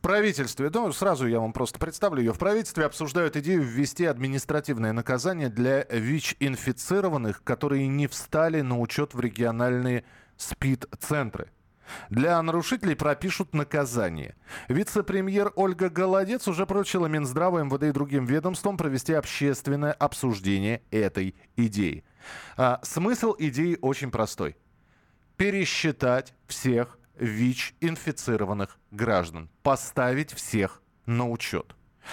правительстве, ну, сразу я вам просто представлю ее, в правительстве обсуждают идею ввести административное наказание для ВИЧ-инфицированных, которые не встали на учет в региональные СПИД-центры. Для нарушителей пропишут наказание. Вице-премьер Ольга Голодец уже поручила Минздраву, МВД и другим ведомствам провести общественное обсуждение этой идеи. Смысл идеи очень простой. Пересчитать всех ВИЧ-инфицированных граждан. Поставить всех на учет.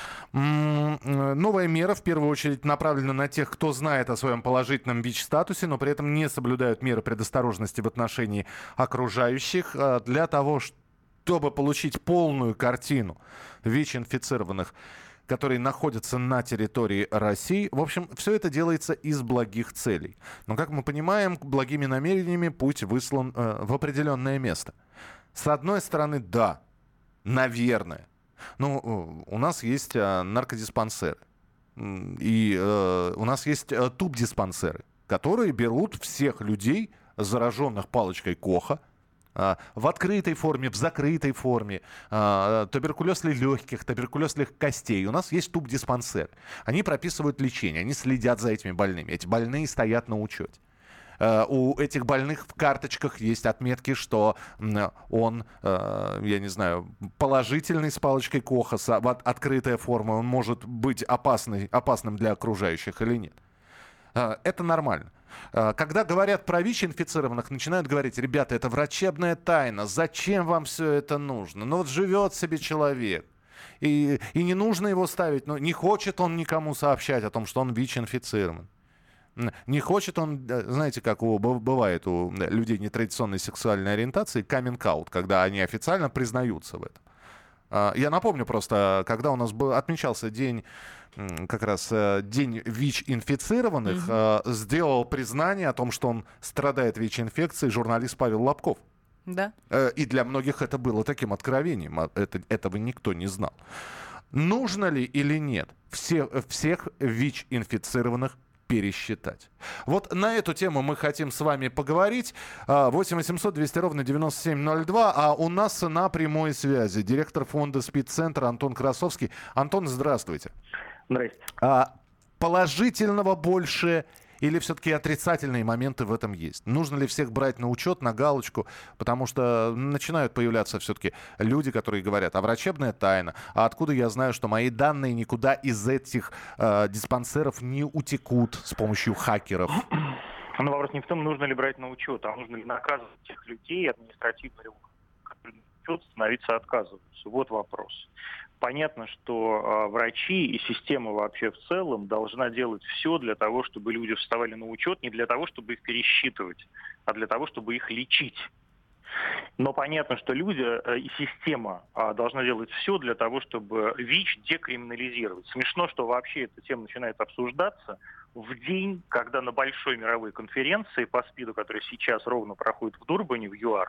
Новая мера в первую очередь направлена на тех, кто знает о своем положительном ВИЧ-статусе, но при этом не соблюдают меры предосторожности в отношении окружающих. Для того, чтобы получить полную картину ВИЧ-инфицированных, которые находятся на территории России. В общем, все это делается из благих целей. Но, как мы понимаем, благими намерениями путь выслан в определенное место. С одной стороны, да, наверное. Ну, у нас есть наркодиспансеры. И у нас есть тубдиспансеры, которые берут всех людей, зараженных палочкой Коха, в открытой форме, в закрытой форме, туберкулез легких, туберкулез костей. У нас есть тубдиспансеры. Они прописывают лечение, они следят за этими больными. Эти больные стоят на учете. У этих больных в карточках есть отметки, что он, я не знаю, положительный с палочкой Коха, открытая форма, он может быть опасным для окружающих или нет. Это нормально. Когда говорят про ВИЧ-инфицированных, начинают говорить: ребята, это врачебная тайна, зачем вам все это нужно? Ну вот живет себе человек, и не нужно его ставить, но не хочет он никому сообщать о том, что он ВИЧ-инфицирован. Не хочет он, знаете, как бывает у людей нетрадиционной сексуальной ориентации, каминг-аут, когда они официально признаются в этом. Я напомню просто, когда у нас отмечался день, как раз день ВИЧ-инфицированных, сделал признание о том, что он страдает ВИЧ-инфекцией, журналист Павел Лобков. Да. И для многих это было таким откровением. Этого никто не знал. Нужно ли или нет всех ВИЧ-инфицированных пересчитать? Вот на эту тему мы хотим с вами поговорить. 8 800 200 ровно 9702. А у нас на прямой связи директор фонда СПИД-центра Антон Красовский. Антон, здравствуйте. Здрасте. Положительного больше или все-таки отрицательные моменты в этом есть? Нужно ли всех брать на учет, на галочку? Потому что начинают появляться все-таки люди, которые говорят: а врачебная тайна? А откуда я знаю, что мои данные никуда из этих диспансеров не утекут с помощью хакеров? Но вопрос не в том, нужно ли брать на учет, а нужно ли наказывать тех людей административно, которые на учет становиться отказываются. Вот вопрос. Понятно, что врачи и система вообще в целом должна делать все для того, чтобы люди вставали на учет, не для того, чтобы их пересчитывать, а для того, чтобы их лечить. Но понятно, что люди и система должна делать все для того, чтобы ВИЧ декриминализировать. Смешно, что вообще эта тема начинает обсуждаться в день, когда на большой мировой конференции по СПИДу, которая сейчас ровно проходит в Дурбане, в ЮАР,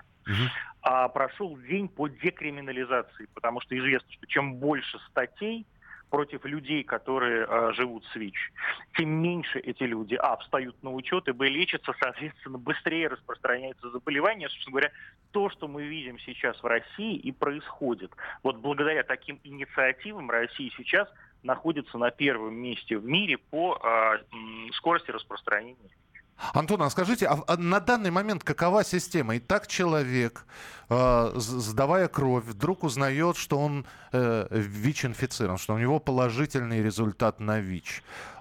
прошел день по декриминализации, потому что известно, что чем больше статей против людей, которые живут с ВИЧ, тем меньше эти люди, встают на учет, и, лечатся, соответственно, быстрее распространяется заболевание. Собственно говоря, то, что мы видим сейчас в России, и происходит. Вот благодаря таким инициативам Россия сейчас находится на первом месте в мире по скорости распространения. Антон, а скажите, а на данный момент какова система? Итак, человек, сдавая кровь, вдруг узнает, что он ВИЧ-инфицирован, что у него положительный результат на ВИЧ.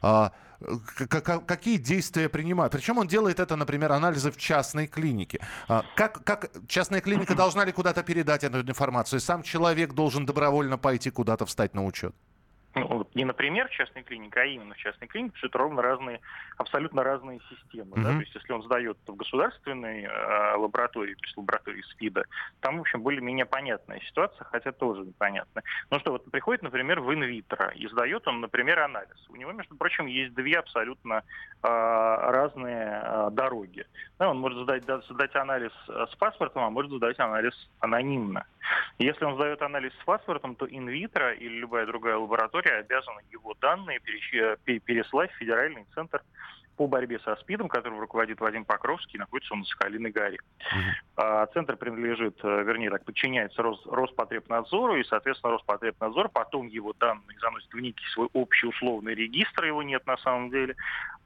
Какие действия принимают? Причем он делает это, например, анализы в частной клинике. Как частная клиника должна ли куда-то передать эту информацию? Сам человек должен добровольно пойти куда-то встать на учет? Не, например, частная клиника, а именно в частной клинике, потому что это ровно разные, абсолютно разные системы. Да? То есть, если он сдает в государственной лаборатории, то есть лаборатории СПИДа, там, в общем, более-менее понятная ситуация, хотя тоже непонятная. Ну что, вот приходит, например, в инвитро и сдает он, например, анализ. У него, между прочим, есть две абсолютно разные дороги. Да, он может сдать анализ с паспортом, а может сдать анализ анонимно. Если он сдает анализ с паспортом, то инвитро или любая другая лаборатория обязана его данные переслать в Федеральный центр по борьбе со СПИДом, которым руководит Вадим Покровский, находится он на Соколиной горе. Центр принадлежит, подчиняется Роспотребнадзору, и, соответственно, Роспотребнадзор потом его данные заносит в некий свой общий условный регистр, его нет на самом деле,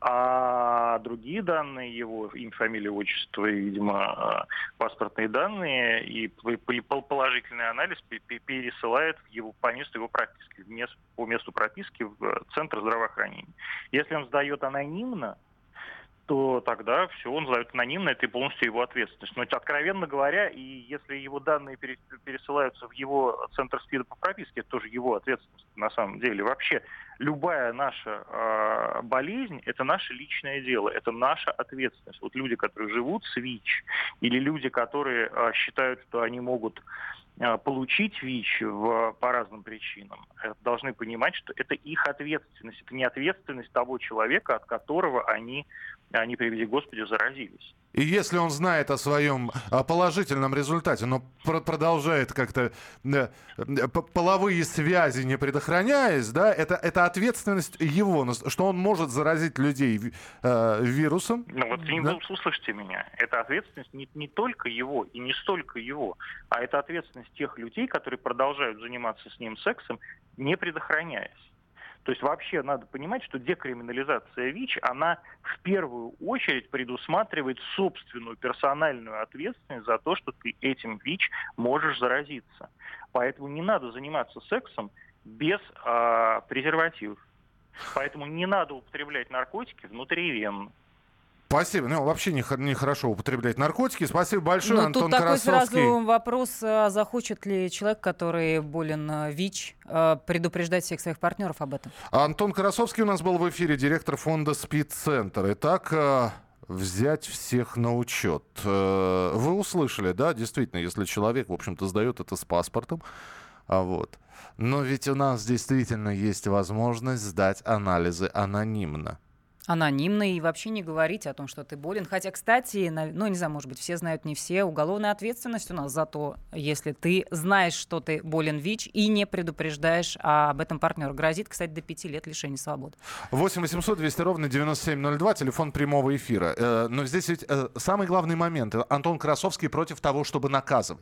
а другие данные его, имя, фамилия, отчество и, видимо, паспортные данные и положительный анализ пересылает по месту его прописки, по месту прописки в Центр здравоохранения. Если он сдает анонимно, то тогда все, он сдает анонимно, это и полностью его ответственность. Но, откровенно говоря, и если его данные пересылаются в его центр СПИДа по прописке, это тоже его ответственность на самом деле. Вообще, любая наша болезнь – это наше личное дело, это наша ответственность. Вот люди, которые живут с ВИЧ, или люди, которые считают, что они могут получить ВИЧ по разным причинам, должны понимать, что это их ответственность, это не ответственность того человека, от которого они, приведи Господи, заразились. И если он знает о своем положительном результате, но продолжает как-то половые связи не предохраняясь, да, это ответственность его, что он может заразить людей вирусом. Ну вот да? Услышьте меня. Это ответственность не только его и не столько его, а это ответственность тех людей, которые продолжают заниматься с ним сексом, не предохраняясь. То есть вообще надо понимать, что декриминализация ВИЧ, она в первую очередь предусматривает собственную персональную ответственность за то, что ты этим ВИЧ можешь заразиться. Поэтому не надо заниматься сексом без презервативов. Поэтому не надо употреблять наркотики внутривенно. Спасибо. Ну, вообще нехорошо употреблять наркотики. Спасибо большое, Антон тут Красовский. Такой сразу вопрос, захочет ли человек, который болен ВИЧ, предупреждать всех своих партнеров об этом? Антон Красовский у нас был в эфире, директор фонда СПИД-центр. Итак, взять всех на учет. Вы услышали, да, действительно, если человек, в общем-то, сдает это с паспортом, вот. Но ведь у нас действительно есть возможность сдать анализы анонимно. Анонимно и вообще не говорить о том, что ты болен. Хотя, кстати, не знаю, может быть, все знают, не все. Уголовная ответственность у нас за то, если ты знаешь, что ты болен ВИЧ и не предупреждаешь об этом партнера. Грозит, кстати, до 5 лет лишения свободы. 8 800 200 ровно 9702, телефон прямого эфира. Но здесь ведь самый главный момент. Антон Красовский против того, чтобы наказывать.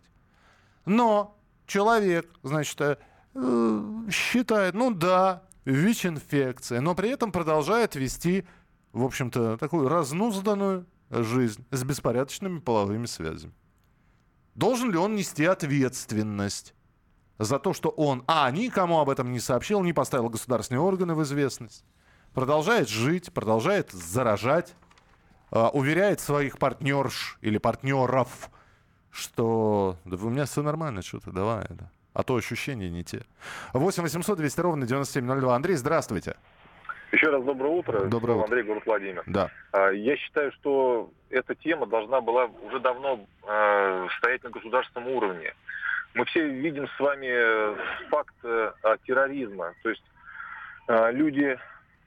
Но человек, значит, считает, ВИЧ-инфекция, но при этом продолжает вести, в общем-то, такую разнузданную жизнь с беспорядочными половыми связями. Должен ли он нести ответственность за то, что он, никому об этом не сообщил, не поставил государственные органы в известность, продолжает жить, продолжает заражать, уверяет своих партнерш или партнеров, что да у меня все нормально, что-то давай, да. А то ощущения не те. 8 800 200 ровно 9702. Андрей, здравствуйте. Еще раз доброе утро. Доброе утро. Андрей, город Владимир. Да. Я считаю, что эта тема должна была уже давно стоять на государственном уровне. Мы все видим с вами факт терроризма. То есть люди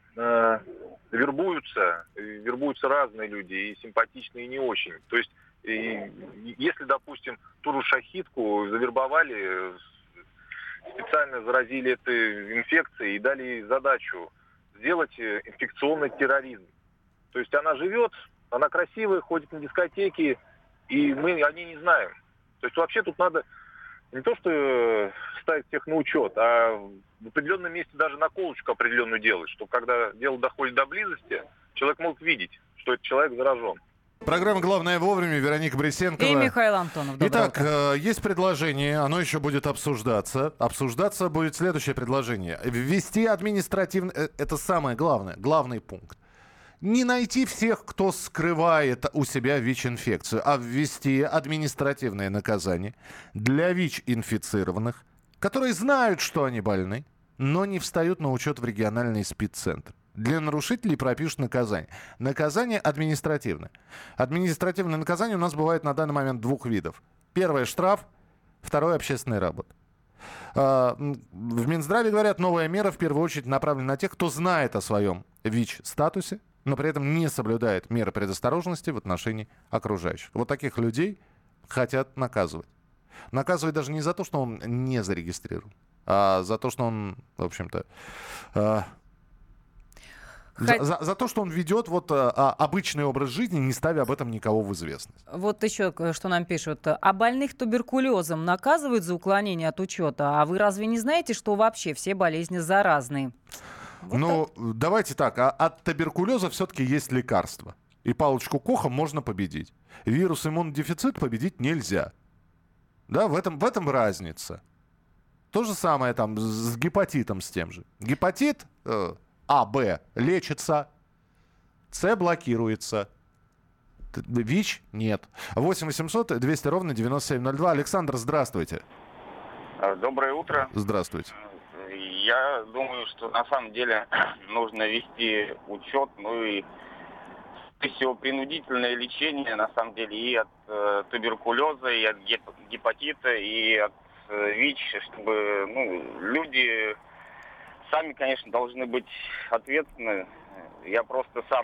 вербуются разные люди, и симпатичные, и не очень. То есть если, допустим, ту же шахидку завербовали, специально заразили этой инфекцией и дали ей задачу сделать инфекционный терроризм. То есть она живет, она красивая, ходит на дискотеки, и мы о ней не знаем. То есть вообще тут надо не то, что ставить всех на учет, а в определенном месте даже наколочку определенную делать, чтобы когда дело доходит до близости, человек мог видеть, что этот человек заражен. Программа «Главное вовремя», Вероника Бресенкова. И Михаил Антонов. Итак, есть предложение, оно еще будет обсуждаться. Обсуждаться будет следующее предложение. Ввести административный... Это самое главное, главный пункт. Не найти всех, кто скрывает у себя ВИЧ-инфекцию, а ввести административное наказание для ВИЧ-инфицированных, которые знают, что они больны, но не встают на учет в региональный СПИД-центр. Для нарушителей пропишут наказание. Наказание административное. Административное наказание у нас бывает на данный момент двух видов. Первое – штраф, второе – общественная работа. В Минздраве говорят, новая мера в первую очередь направлена на тех, кто знает о своем ВИЧ-статусе, но при этом не соблюдает меры предосторожности в отношении окружающих. Вот таких людей хотят наказывать. Наказывать даже не за то, что он не зарегистрирован, а за то, что он, в общем-то... За то, что он ведет обычный образ жизни, не ставя об этом никого в известность. Вот еще что нам пишут. А больных туберкулезом наказывают за уклонение от учета? А вы разве не знаете, что вообще все болезни заразные? Давайте так. От туберкулеза все-таки есть лекарство. И палочку Коха можно победить. Вирус иммунодефицит победить нельзя. Да, в этом разница. То же самое там с гепатитом с тем же. Гепатит А, Б лечится, С блокируется. ВИЧ нет. 8 800 200 ровно 9702. Александр, здравствуйте. Доброе утро. Здравствуйте. Я думаю, что на самом деле нужно вести учет, и всего принудительное лечение, на самом деле, и от туберкулеза, и от гепатита, и от ВИЧ, чтобы люди сами, конечно, должны быть ответственны. Я просто сам,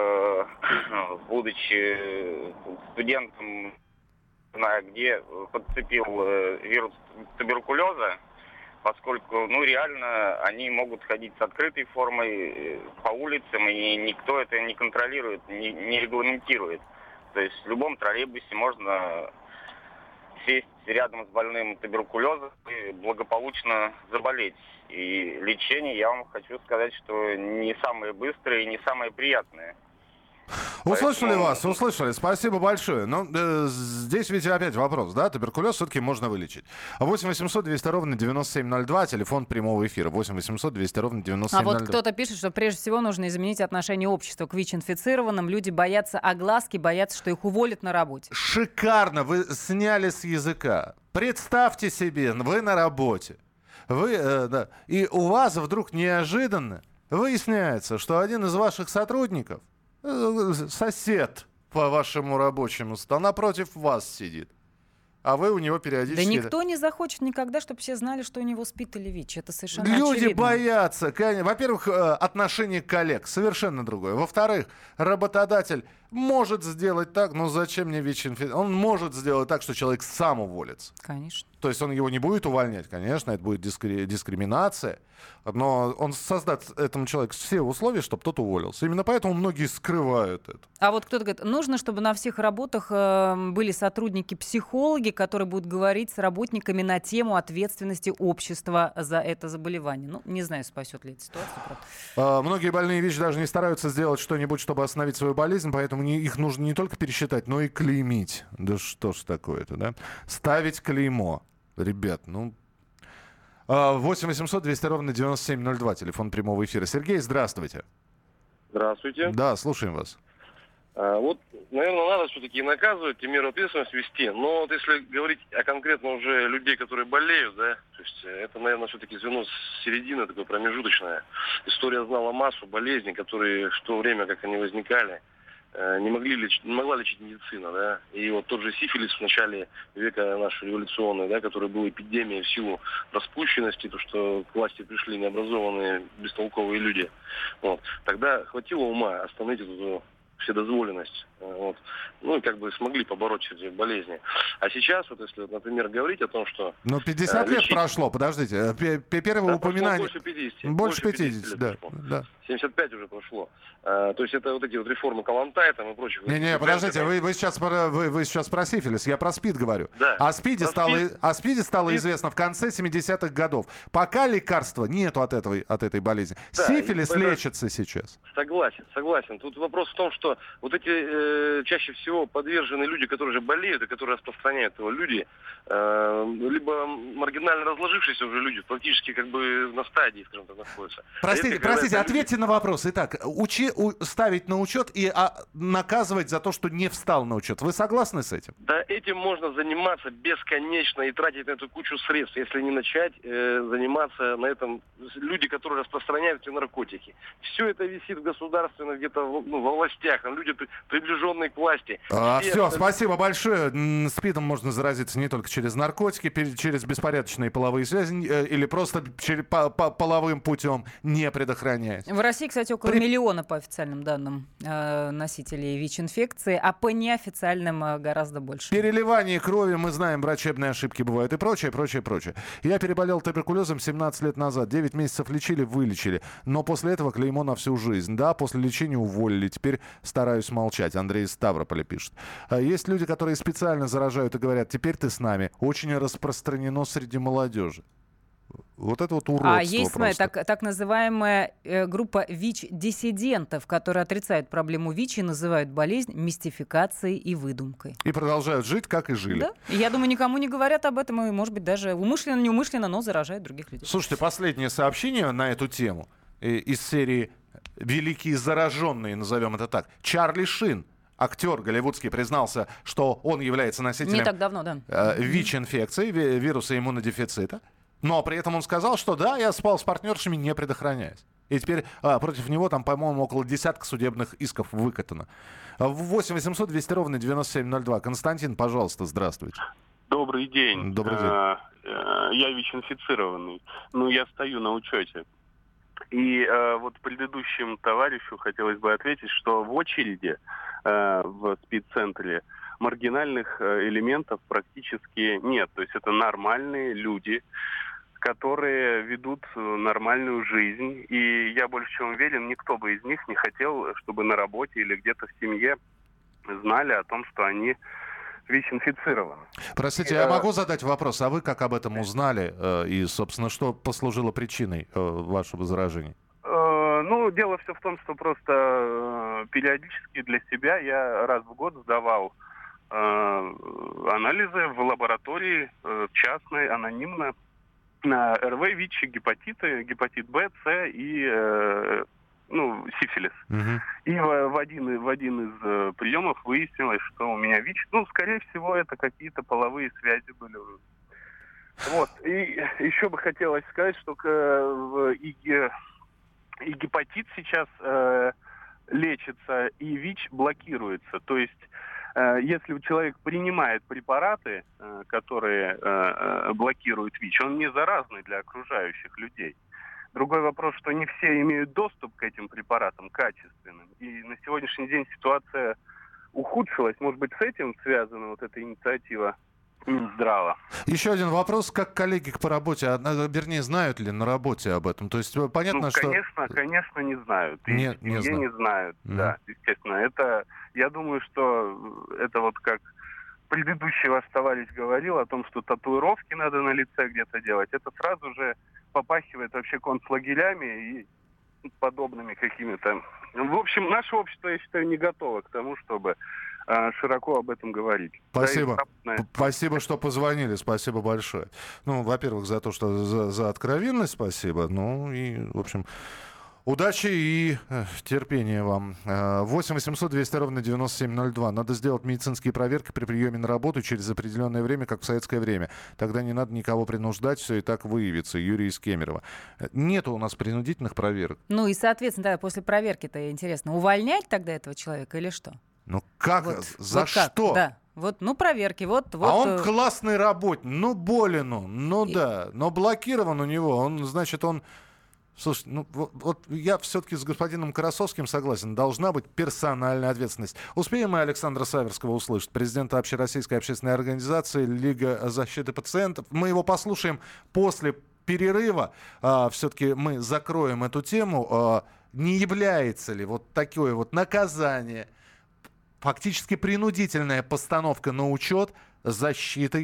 будучи студентом, знаю где, подцепил вирус туберкулеза, поскольку, реально, они могут ходить с открытой формой по улицам, и никто это не контролирует, не регламентирует. То есть в любом троллейбусе можно сесть рядом с больным туберкулезом и благополучно заболеть. И лечение, я вам хочу сказать, что не самое быстрое и не самое приятное. Услышали вас, услышали. Спасибо большое. Но здесь ведь опять вопрос, да? Туберкулез все-таки можно вылечить. 8 800 200 ровно 9702, телефон прямого эфира. 8 800 200 ровно 9702. А вот кто-то пишет, что прежде всего нужно изменить отношение общества к ВИЧ-инфицированным. Люди боятся огласки, боятся, что их уволят на работе. Шикарно, вы сняли с языка. Представьте себе, вы на работе. И у вас вдруг неожиданно выясняется, что один из ваших сотрудников, сосед по вашему рабочему столу, напротив вас сидит. А вы у него периодически... Да никто не захочет никогда, чтобы все знали, что у него СПИД или ВИЧ. Это совершенно Люди очевидно. боятся. Во-первых, отношение коллег совершенно другое. Во-вторых, работодатель может сделать так, зачем мне ВИЧ-инфекция? Он может сделать так, что человек сам уволится. Конечно. То есть он его не будет увольнять, конечно, это будет дискриминация, но он создаст этому человеку все условия, чтобы тот уволился. Именно поэтому многие скрывают это. А вот кто-то говорит, нужно, чтобы на всех работах были сотрудники-психологи, которые будут говорить с работниками на тему ответственности общества за это заболевание. Не знаю, спасет ли эта ситуация. Многие больные ВИЧ даже не стараются сделать что-нибудь, чтобы остановить свою болезнь, поэтому их нужно не только пересчитать, но и клеймить. Да что ж такое-то, да? Ставить клеймо. Ребят, 8 800 200 ровно 9702, телефон прямого эфира. Сергей, здравствуйте. Здравствуйте. Да, слушаем вас. Наверное, надо все-таки наказывать и меру ответственности вести. Но если говорить о конкретно уже людей, которые болеют, да, то есть это, наверное, все-таки звено с середины, такое промежуточное. История знала массу болезней, которые в то время, как они возникали, не могла лечить медицина, да. И вот тот же сифилис в начале века наш революционный, да, который был эпидемией в силу распущенности, то, что к власти пришли необразованные, бестолковые люди. Тогда хватило ума остановить эту вседозволенность. И смогли побороть эти болезни. А сейчас, если, например, говорить о том, что... 50 лет прошло, подождите. Первое упоминание... Больше 50 лет да. 75 уже прошло. То есть это вот эти вот реформы Калантай там и прочих. Не, подождите, вы сейчас про сифилис, я про СПИД говорю. Да. О СПИДе стало известно в конце 70-х годов. Пока лекарства нету от этой болезни. Да, сифилис лечится сейчас. Согласен. Тут вопрос в том, что вот эти чаще всего подвержены люди, которые же болеют и которые распространяют его, люди, либо маргинально разложившиеся уже люди, практически на стадии, скажем так, находятся. Простите, ответьте на вопрос. Итак, ставить на учет и наказывать за то, что не встал на учет. Вы согласны с этим? Да, этим можно заниматься бесконечно и тратить на эту кучу средств, если не начать заниматься на этом люди, которые распространяют эти наркотики. Все это висит в государственном, где-то во властях, люди, приближенные к власти. Все, спасибо большое. СПИДом можно заразиться не только через наркотики, через беспорядочные половые связи или просто половым путем, не предохраняясь. В России, кстати, около миллиона по официальным данным носителей ВИЧ-инфекции, а по неофициальным гораздо больше. Переливание крови, мы знаем, врачебные ошибки бывают и прочее, прочее, прочее. Я переболел туберкулезом 17 лет назад. 9 месяцев лечили, вылечили. Но после этого клеймо на всю жизнь. Да, после лечения уволили. Теперь стараюсь молчать. Андрей из Ставрополя пишет. Есть люди, которые специально заражают и говорят: теперь ты с нами. Очень распространено среди молодежи. Вот это вот уродство. А есть, смотри, так называемая группа ВИЧ-диссидентов, которые отрицают проблему ВИЧ и называют болезнь мистификацией и выдумкой. И продолжают жить, как и жили. Да. И я думаю, никому не говорят об этом, и, может быть, даже умышленно, неумышленно, но заражают других людей. Слушайте, последнее сообщение на эту тему из серии «Великие зараженные», назовем это так. Чарли Шин, актер голливудский, признался, что он является носителем не так давно, да. ВИЧ-инфекции, вируса иммунодефицита. Но при этом он сказал, что да, я спал с партнершами, не предохраняясь. И теперь против него там, по-моему, около десятка судебных исков выкатано. 8 800 200 ровно 9702. Константин, пожалуйста, здравствуйте. Добрый день. Добрый день. Я ВИЧ-инфицированный. Я стою на учете. И вот предыдущему товарищу хотелось бы ответить, что в очереди в СПИД-центре маргинальных элементов практически нет. То есть это нормальные люди, которые ведут нормальную жизнь. И я больше чем уверен, никто бы из них не хотел, чтобы на работе или где-то в семье знали о том, что они ВИЧ-инфицированы. Простите, я могу задать вопрос? А вы как об этом узнали? И, собственно, что послужило причиной вашего заражения? Дело все в том, что просто периодически для себя я раз в год сдавал анализы в лаборатории частной, анонимно, на РВ, ВИЧ, гепатиты, гепатит Б, С и сифилис. Угу. И в один из приемов выяснилось, что у меня ВИЧ. Скорее всего, это какие-то половые связи были. Вот. И еще бы хотелось сказать, что и гепатит сейчас лечится, и ВИЧ блокируется. То есть если человек принимает препараты, которые блокируют ВИЧ, он не заразный для окружающих людей. Другой вопрос, что не все имеют доступ к этим препаратам качественным. И на сегодняшний день ситуация ухудшилась. Может быть, с этим связана вот эта инициатива Минздрава. Еще один вопрос. Как коллеги по работе, вернее, знают ли на работе об этом? То есть понятно, что... Конечно, не знают. И не знают. Да, естественно. Я думаю, что это вот как предыдущий ваш товарищ говорил о том, что татуировки надо на лице где-то делать. Это сразу же попахивает вообще концлагерями и подобными какими-то... В общем, наше общество, я считаю, не готово к тому, чтобы широко об этом говорить. Спасибо. Спасибо, что позвонили. Спасибо большое. Во-первых, за то, что за откровенность спасибо. И, в общем, удачи и терпения вам. 8 800 200 ровно 9702. Надо сделать медицинские проверки при приеме на работу через определенное время, как в советское время. Тогда не надо никого принуждать, все и так выявится. Юрий из Кемерово. Нет у нас принудительных проверок. И, соответственно, после проверки-то интересно, увольнять тогда этого человека или что? Как? За что? Да. Проверки. А он классный работник. Болен он. Да. Но блокирован у него. Слушай, я все-таки с господином Карасовским согласен. Должна быть персональная ответственность. Успеем мы Александра Саверского услышать, президента Общероссийской общественной организации Лига защиты пациентов. Мы его послушаем после перерыва. Все-таки мы закроем эту тему. Не является ли такое наказание, фактически принудительная постановка на учет защитой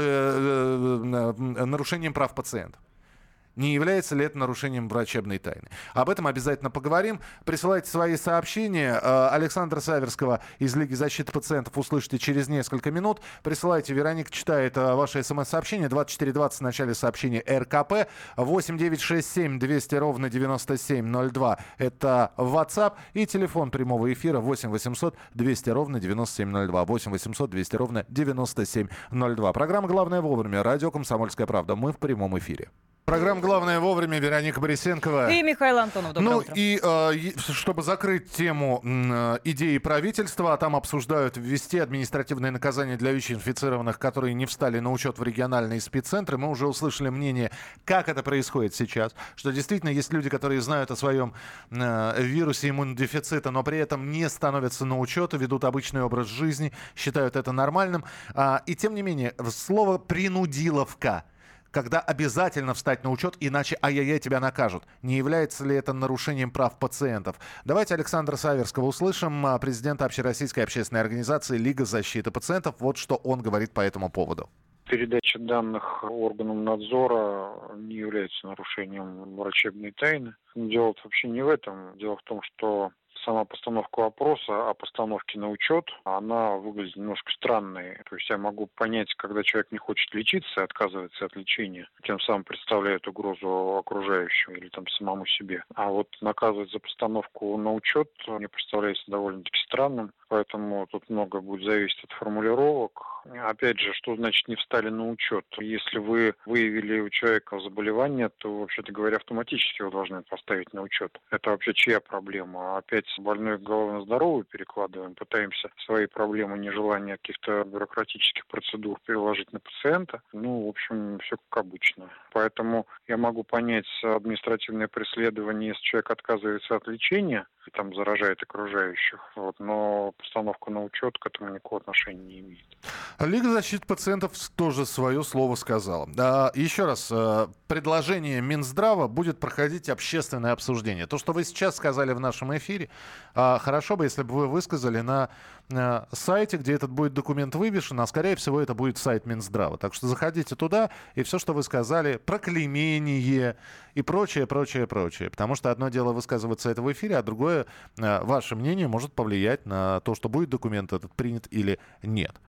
нарушением прав пациентов? Не является ли это нарушением врачебной тайны? Об этом обязательно поговорим. Присылайте свои сообщения. Александра Саверского из Лиги защиты пациентов услышите через несколько минут. Присылайте. Вероника читает ваши смс-сообщения. 2420 в начале сообщения РКП. 8967 200 ровно 9702. Это WhatsApp. И телефон прямого эфира 8 800 200 ровно 9702. 8 800 200 ровно 9702. Программа «Главное вовремя». Радио «Комсомольская правда». Мы в прямом эфире. Программа «Главное вовремя». Вероника Борисенкова. И Михаил Антонов. Доброе утро. Чтобы закрыть тему идеи правительства, там обсуждают ввести административные наказания для ВИЧ-инфицированных, которые не встали на учет в региональные спеццентры. Мы уже услышали мнение, как это происходит сейчас. Что действительно есть люди, которые знают о своем вирусе иммунодефицита, но при этом не становятся на учет, ведут обычный образ жизни, считают это нормальным. И тем не менее, слово «принудиловка», когда обязательно встать на учет, иначе ай-яй-яй тебя накажут. Не является ли это нарушением прав пациентов? Давайте Александра Саверского услышим, президента Общероссийской общественной организации «Лига защиты пациентов». Вот что он говорит по этому поводу. Передача данных органам надзора не является нарушением врачебной тайны. Дело вообще не в этом. Дело в том, что сама постановка вопроса о постановке на учет, она выглядит немножко странной. То есть я могу понять, когда человек не хочет лечиться, отказывается от лечения, тем самым представляет угрозу окружающим или там самому себе. А вот наказывать за постановку на учет мне представляется довольно-таки странным, поэтому тут много будет зависеть от формулировок. Опять же, что значит не встали на учет? Если вы выявили у человека заболевание, то, вообще-то говоря, автоматически его должны поставить на учет. Это вообще чья проблема? Опять больной голову на здоровую перекладываем, пытаемся свои проблемы, нежелания каких-то бюрократических процедур переложить на пациента. В общем, все как обычно. Поэтому я могу понять административное преследование, если человек отказывается от лечения и там заражает окружающих, но постановка на учет к этому никакого отношения не имеет. Лига защиты пациентов тоже свое слово сказала. Еще раз, предложение Минздрава будет проходить общественное обсуждение. То, что вы сейчас сказали в нашем эфире, хорошо бы, если бы вы высказали на сайте, где этот будет документ вывешен, а скорее всего это будет сайт Минздрава. Так что заходите туда, и все, что вы сказали, про клеймение и прочее. Потому что одно дело высказываться это в эфире, а другое, ваше мнение может повлиять на то, что будет документ этот принят или нет.